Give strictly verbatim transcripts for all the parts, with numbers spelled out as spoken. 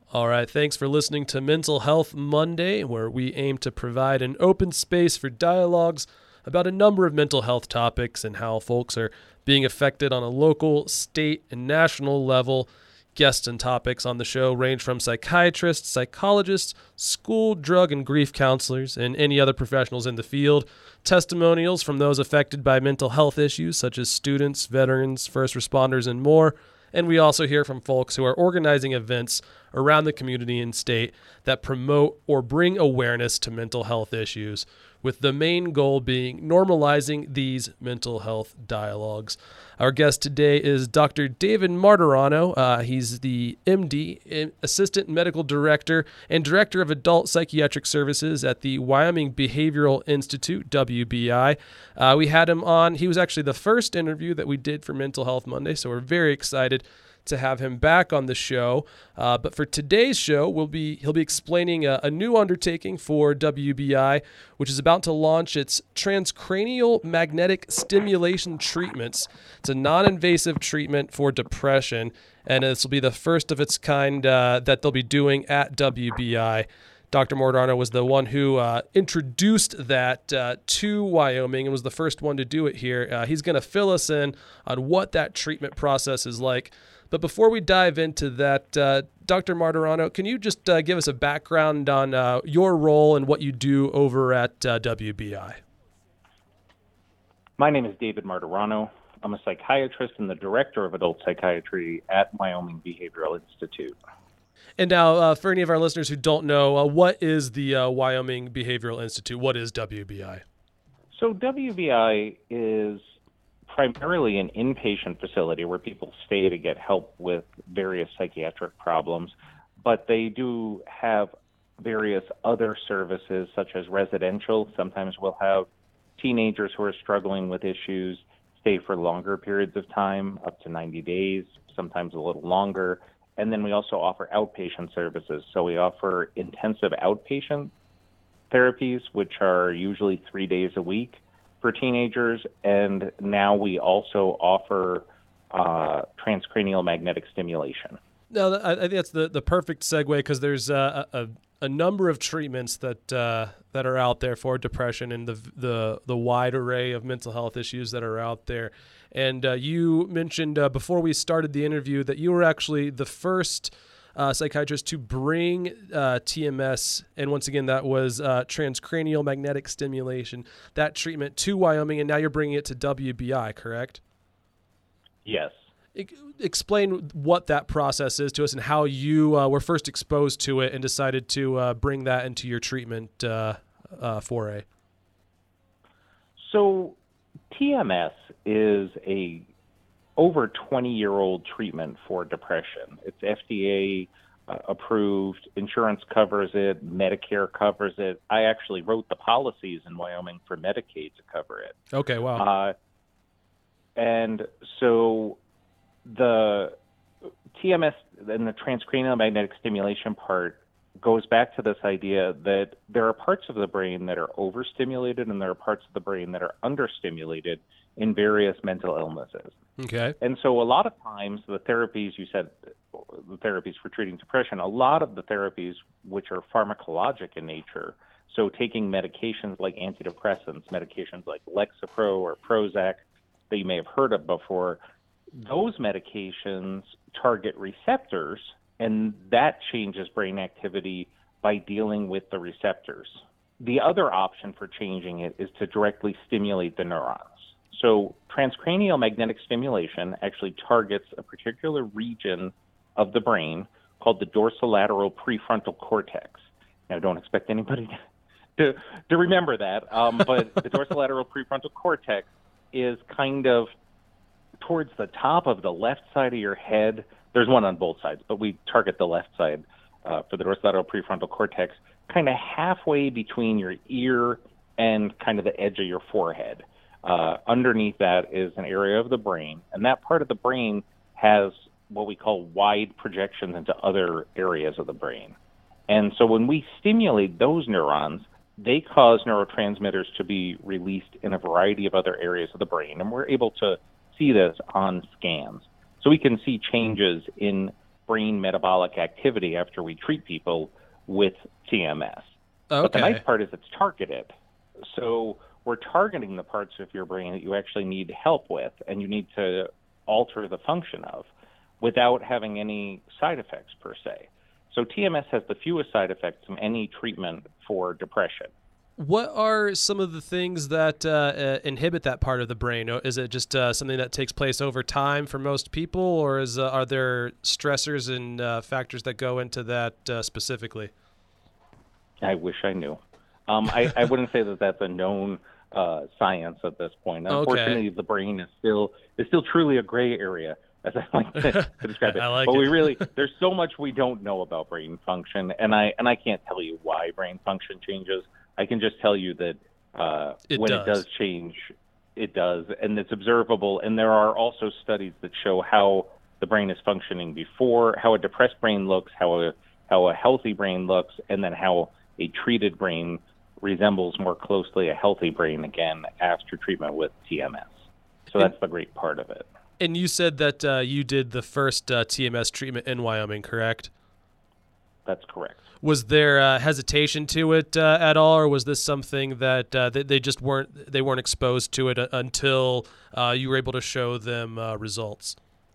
All right, thanks for listening to Mental Health Monday, where we aim to provide an open space for dialogues about a number of mental health topics and how folks are being affected on a local, state, and national level. Guests and topics on the show range from psychiatrists, psychologists, school, drug, and grief counselors, and any other professionals in the field. Testimonials from those affected by mental health issues, such as students, veterans, first responders, and more. And we also hear from folks who are organizing events around the community and state that promote or bring awareness to mental health issues, with the main goal being normalizing these mental health dialogues. Our guest today is Doctor David Martorano. Uh, he's the M D, Assistant Medical Director, and Director of Adult Psychiatric Services at the Wyoming Behavioral Institute, W B I. Uh, we had him on. He was actually the first interview that we did for Mental Health Monday, so we're very excited to have him back on the show. Uh, but for today's show, we'll be he'll be explaining a, a new undertaking for W B I, which is about to launch its transcranial magnetic stimulation treatments. It's a non-invasive treatment for depression, and this will be the first of its kind uh, that they'll be doing at W B I. Doctor Martorano was the one who uh, introduced that uh, to Wyoming and was the first one to do it here. Uh, he's going to fill us in on what that treatment process is like. But before we dive into that, uh, Doctor Martorano, can you just uh, give us a background on uh, your role and what you do over at uh, W B I? My name is David Martorano. I'm a psychiatrist and the Director of Adult Psychiatry at Wyoming Behavioral Institute. And now, uh, for any of our listeners who don't know, uh, what is the uh, Wyoming Behavioral Institute? What is W B I? So W B I is primarily an inpatient facility where people stay to get help with various psychiatric problems, but they do have various other services such as residential. Sometimes we'll have teenagers who are struggling with issues stay for longer periods of time, up to ninety days, sometimes a little longer. And then we also offer outpatient services. So we offer intensive outpatient therapies, which are usually three days a week for teenagers, and now we also offer uh, transcranial magnetic stimulation. No, I think that's the, the perfect segue, because there's uh, a, a number of treatments that uh, that are out there for depression and the the the wide array of mental health issues that are out there. And uh, you mentioned uh, before we started the interview that you were actually the first Uh, psychiatrist to bring uh, T M S, and once again, that was uh, transcranial magnetic stimulation, that treatment to Wyoming, and now you're bringing it to W B I, correct? Yes. E- explain what that process is to us and how you uh, were first exposed to it and decided to uh, bring that into your treatment uh, uh, foray. So T M S is a over twenty-year-old treatment for depression. It's F D A uh, approved, insurance covers it, Medicare covers it. I actually wrote the policies in Wyoming for Medicaid to cover it. Okay, wow. Uh, and so the T M S and the transcranial magnetic stimulation part goes back to this idea that there are parts of the brain that are overstimulated and there are parts of the brain that are understimulated in various mental illnesses. Okay. And so a lot of times the therapies, you said the therapies for treating depression, a lot of the therapies which are pharmacologic in nature, so taking medications like antidepressants, medications like Lexapro or Prozac that you may have heard of before, those medications target receptors, and that changes brain activity by dealing with the receptors. The other option for changing it is to directly stimulate the neurons. So transcranial magnetic stimulation actually targets a particular region of the brain called the dorsolateral prefrontal cortex. Now, don't expect anybody to, to remember that, um, but the dorsolateral prefrontal cortex is kind of towards the top of the left side of your head. There's one on both sides, but we target the left side uh, for the dorsolateral prefrontal cortex, kind of halfway between your ear and kind of the edge of your forehead. Uh, underneath that is an area of the brain, and that part of the brain has what we call wide projections into other areas of the brain. And so when we stimulate those neurons, they cause neurotransmitters to be released in a variety of other areas of the brain, and we're able to see this on scans. So we can see changes in brain metabolic activity after we treat people with T M S. Okay. But the nice part is it's targeted. So we're targeting the parts of your brain that you actually need help with and you need to alter the function of without having any side effects per se. So T M S has the fewest side effects from any treatment for depression. What are some of the things that uh, uh, inhibit that part of the brain? Is it just uh, something that takes place over time for most people, or is uh, are there stressors and uh, factors that go into that uh, specifically? I wish I knew. Um, I, I wouldn't say that that's a known uh, science at this point. Unfortunately, okay. the brain is still is still truly a gray area, as I like to, to describe it. I like but it. we really there's so much we don't know about brain function, and I and I can't tell you why brain function changes. I can just tell you that uh, it when does. it does change, it does, and it's observable. And there are also studies that show how the brain is functioning before, how a depressed brain looks, how a how a healthy brain looks, and then how a treated brain resembles more closely a healthy brain again after treatment with T M S. So that's the great part of it. And you said that uh, you did the first uh, T M S treatment in Wyoming, correct? That's correct. Was there uh, hesitation to it uh, at all, or was this something that uh, they, they just weren't they weren't exposed to it until uh, you were able to show them uh, results?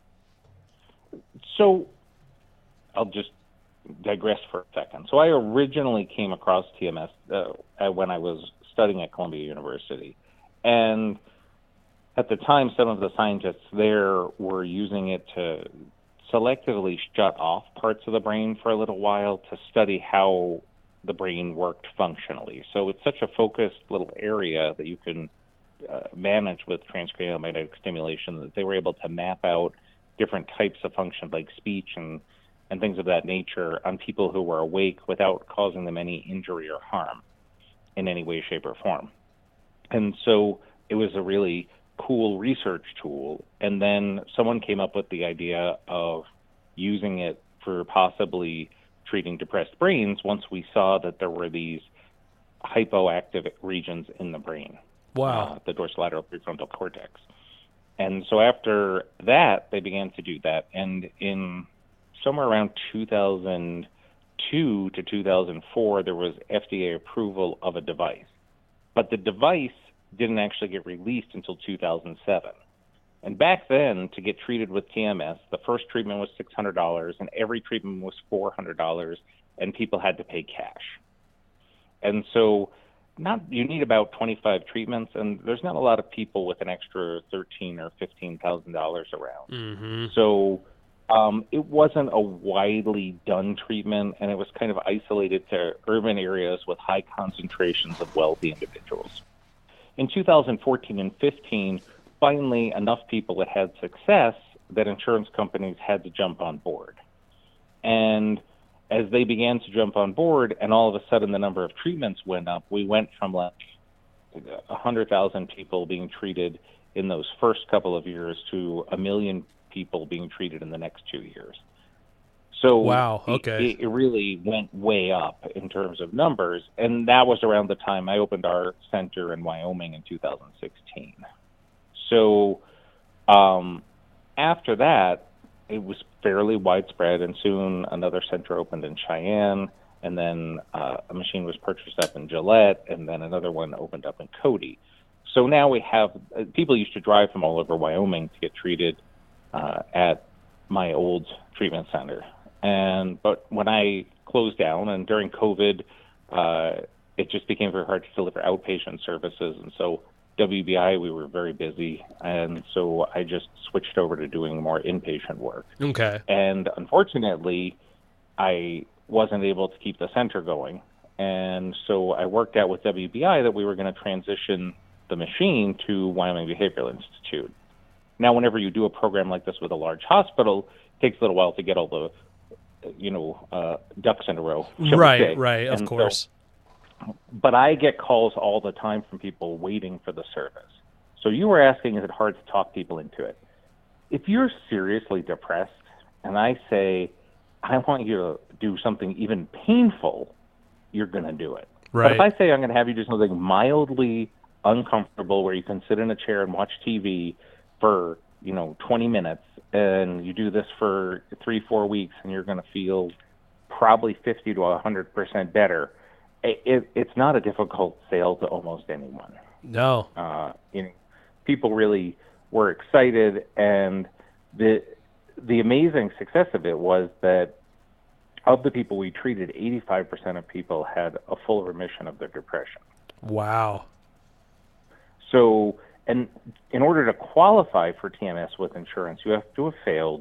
So I'll just digress for a second. So I originally came across T M S uh, when I was studying at Columbia University, and at the time, some of the scientists there were using it to selectively shut off parts of the brain for a little while to study how the brain worked functionally. So it's such a focused little area that you can uh, manage with transcranial magnetic stimulation that they were able to map out different types of function like speech and, and things of that nature on people who were awake without causing them any injury or harm in any way, shape, or form. And so it was a really cool research tool, and then someone came up with the idea of using it for possibly treating depressed brains once we saw that there were these hypoactive regions in the brain. Wow. Uh, the dorsolateral prefrontal cortex. And so after that, they began to do that, and in somewhere around two thousand two to two thousand four, there was F D A approval of a device. But the device didn't actually get released until two thousand seven. And back then, to get treated with T M S, the first treatment was six hundred dollars, and every treatment was four hundred dollars, and people had to pay cash. And so not you need about twenty-five treatments, and there's not a lot of people with an extra thirteen thousand dollars or fifteen thousand dollars around. Mm-hmm. So um, it wasn't a widely done treatment, and it was kind of isolated to urban areas with high concentrations of wealthy individuals. In two thousand fourteen and fifteen, finally enough people had had success that insurance companies had to jump on board. And as they began to jump on board, and all of a sudden the number of treatments went up, we went from like one hundred thousand people being treated in those first couple of years to a million people being treated in the next two years. So wow, okay. it, it really went way up in terms of numbers, and that was around the time I opened our center in Wyoming in two thousand sixteen. So um, after that, it was fairly widespread, and soon another center opened in Cheyenne, and then uh, a machine was purchased up in Gillette, and then another one opened up in Cody. So now we have uh, people used to drive from all over Wyoming to get treated uh, at my old treatment center. And but when I closed down, and during COVID, uh, it just became very hard to deliver outpatient services. And so W B I, we were very busy. And so I just switched over to doing more inpatient work. Okay. And unfortunately, I wasn't able to keep the center going. And so I worked out with W B I that we were going to transition the machine to Wyoming Behavioral Institute. Now, whenever you do a program like this with a large hospital, it takes a little while to get all the you know, uh, ducks in a row. Right, right, of and course. So, but I get calls all the time from people waiting for the service. So you were asking, is it hard to talk people into it? If you're seriously depressed, and I say, I want you to do something even painful, you're going to do it. Right. But if I say I'm going to have you do something mildly uncomfortable where you can sit in a chair and watch T V for you know, twenty minutes, and you do this for three, four weeks, and you're going to feel probably fifty to one hundred percent better. It, it, it's not a difficult sale to almost anyone. No. Uh, you know, people really were excited, and the the amazing success of it was that of the people we treated, eighty-five percent of people had a full remission of their depression. Wow. So, and in order to qualify for T M S with insurance, you have to have failed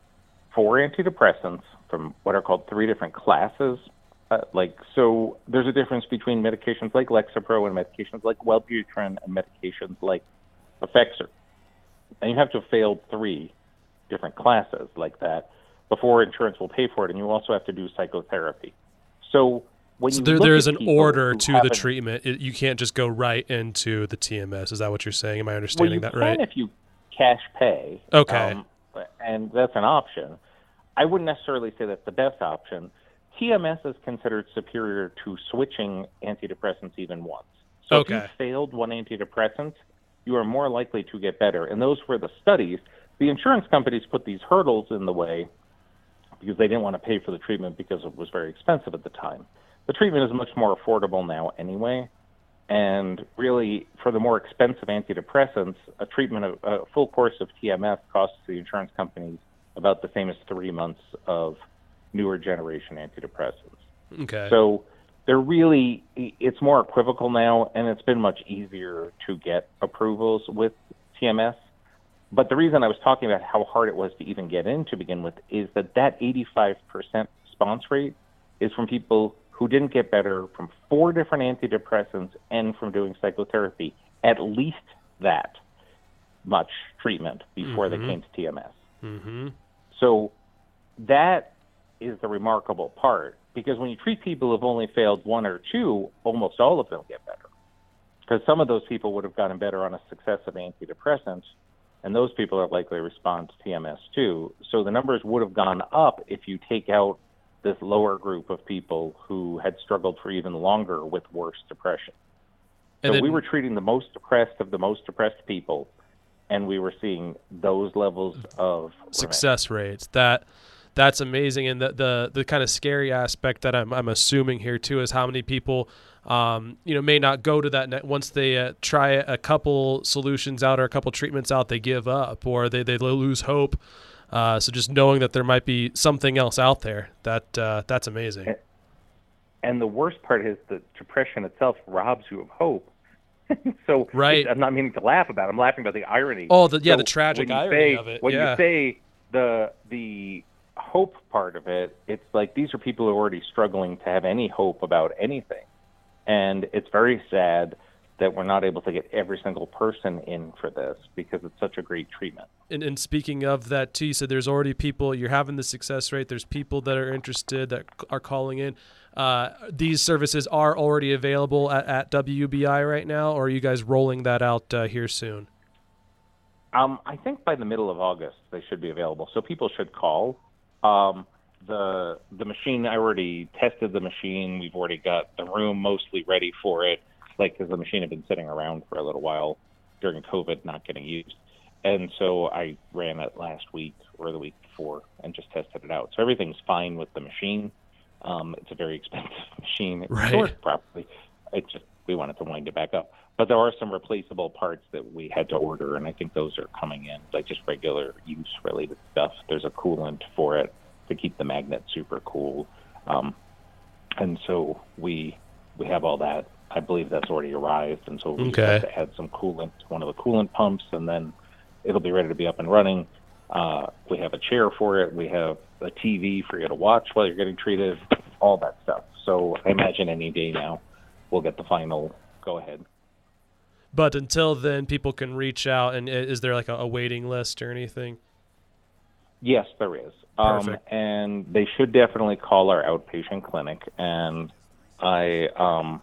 four antidepressants from what are called three different classes. Uh, like, so there's a difference between medications like Lexapro and medications like Wellbutrin and medications like Effexor. And you have to have failed three different classes like that before insurance will pay for it, and you also have to do psychotherapy. So when so you there, look there's at an people order who to the haven't- treatment. It, you can't just go right into the T M S. Is that what you're saying? Am I understanding well, you that right? can if you cash pay. Okay. Um, and that's an option. I wouldn't necessarily say that's the best option. T M S is considered superior to switching antidepressants even once. So if Okay. you failed one antidepressant, you are more likely to get better. And those were the studies. The insurance companies put these hurdles in the way because they didn't want to pay for the treatment because it was very expensive at the time. The treatment is much more affordable now anyway. And really, for the more expensive antidepressants, a treatment, of, a full course of T M S costs the insurance companies about the same as three months of newer generation antidepressants. Okay. So they're really, it's more equivocal now, and it's been much easier to get approvals with T M S. But the reason I was talking about how hard it was to even get in to begin with is that that eighty-five percent response rate is from people who didn't get better from four different antidepressants and from doing psychotherapy, at least that much treatment before Mm-hmm. they came to T M S. Mm-hmm. So that is the remarkable part, because when you treat people who've only failed one or two, almost all of them get better. Because some of those people would have gotten better on a successive antidepressant, and those people are likely to respond to T M S too. So the numbers would have gone up if you take out this lower group of people who had struggled for even longer with worse depression. And so then, we were treating the most depressed of the most depressed people, and we were seeing those levels of success rates. That that's amazing. And the the, the kind of scary aspect that I'm I'm assuming here too is how many people um, you know may not go to that net once they uh, try a couple solutions out or a couple treatments out, they give up or they they lose hope. Uh, so just knowing that there might be something else out there, that uh, that's amazing. And, and the worst part is that depression itself robs you of hope. So right. I'm not meaning to laugh about it. I'm laughing about the irony. Oh, the, yeah, so the tragic when you irony say, of it. When yeah. you say the the hope part of it, it's like these are people who are already struggling to have any hope about anything. And it's very sad that we're not able to get every single person in for this because it's such a great treatment. And, and speaking of that, too, so there's already people, you're having the success rate, there's people that are interested that are calling in. Uh, these services are already available at, at W B I right now, or are you guys rolling that out uh, here soon? Um, I think by the middle of August they should be available, so people should call. Um, the the machine, I already tested the machine. We've already got the room mostly ready for it, like because the machine had been sitting around for a little while during COVID, not getting used. And so I ran it last week or the week before and just tested it out. So everything's fine with the machine. Um, it's a very expensive machine. It's Right. stored properly. It's just we wanted to wind it back up. But there are some replaceable parts that we had to order, and I think those are coming in, like just regular use-related stuff. There's a coolant for it to keep the magnet super cool. Um, and so we we have all that. I believe that's already arrived, and so we just Okay. have to add some coolant to one of the coolant pumps, and then it'll be ready to be up and running. Uh, we have a chair for it. We have a T V for you to watch while you're getting treated, all that stuff. So I imagine any day now we'll get the final go-ahead. But until then, people can reach out, and is there like a, a waiting list or anything? Yes, there is. Um, Perfect. and they should definitely call our outpatient clinic, and I um,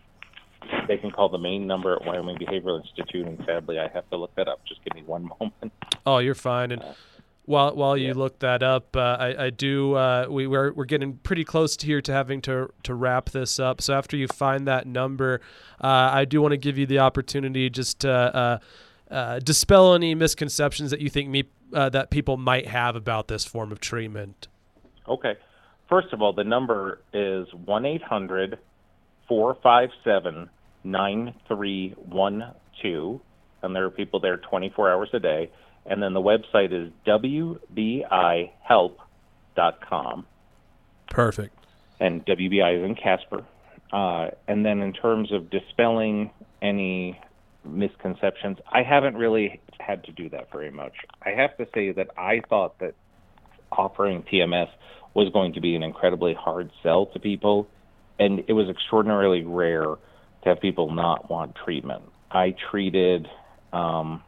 they can call the main number at Wyoming Behavioral Institute, and sadly I have to look that up. Just give me one moment. Oh, you're fine. And while while you yeah. look that up, uh, I, I do. Uh, we we're we're getting pretty close to here to having to to wrap this up. So after you find that number, uh, I do want to give you the opportunity just to uh, uh, dispel any misconceptions that you think me uh, that people might have about this form of treatment. Okay. First of all, the number is one eight hundred four five seven nine three one two, and there are people there twenty-four hours a day. And then the website is w b i help dot com. Perfect. And W B I is in Casper. Uh, and then in terms of dispelling any misconceptions, I haven't really had to do that very much. I have to say that I thought that offering T M S was going to be an incredibly hard sell to people, and it was extraordinarily rare to have people not want treatment. I treated, um,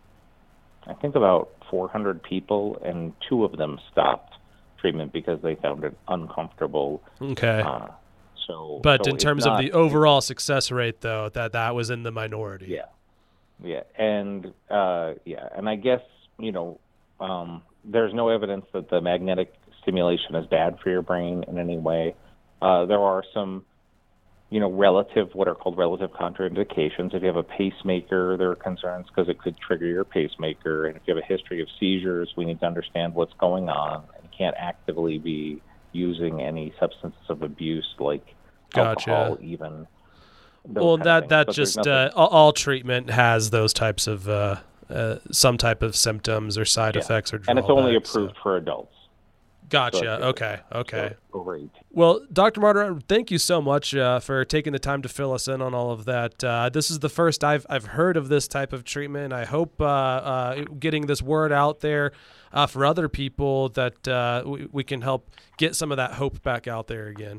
I think, about four hundred people, and two of them stopped treatment because they found it uncomfortable. Okay. Uh, so, but so in terms not, of the overall success rate, though, that that was in the minority. Yeah. Yeah. And, uh, yeah. And I guess, you know, um, there's no evidence that the magnetic stimulation is bad for your brain in any way. Uh, there are some, you know, relative, what are called relative contraindications. If you have a pacemaker, there are concerns because it could trigger your pacemaker. And if you have a history of seizures, we need to understand what's going on. And you can't actively be using any substances of abuse like Gotcha. alcohol, even. Well, that that but just uh, all, all treatment has those types of uh, uh, some type of symptoms or side yeah. effects or drawbacks. And it's only approved so. for adults. Gotcha. So okay. Okay. So over eighteen. Well, Doctor Marder, thank you so much uh, for taking the time to fill us in on all of that. Uh, this is the first I've I've heard of this type of treatment. I hope uh, uh, getting this word out there uh, for other people that uh, we, we can help get some of that hope back out there again.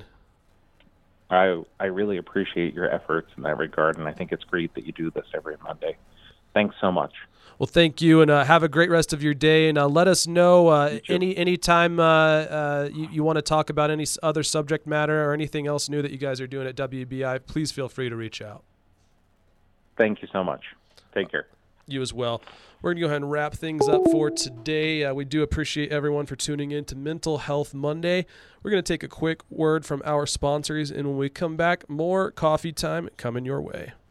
I I really appreciate your efforts in that regard, and I think it's great that you do this every Monday. Thanks so much. Well, thank you, and uh, have a great rest of your day. And uh, let us know uh, any anytime uh, uh, you, you want to talk about any other subject matter or anything else new that you guys are doing at W B I. Please feel free to reach out. Thank you so much. Take care. You as well. We're going to go ahead and wrap things up for today. Uh, we do appreciate everyone for tuning in to Mental Health Monday. We're going to take a quick word from our sponsors, and when we come back, more coffee time coming your way.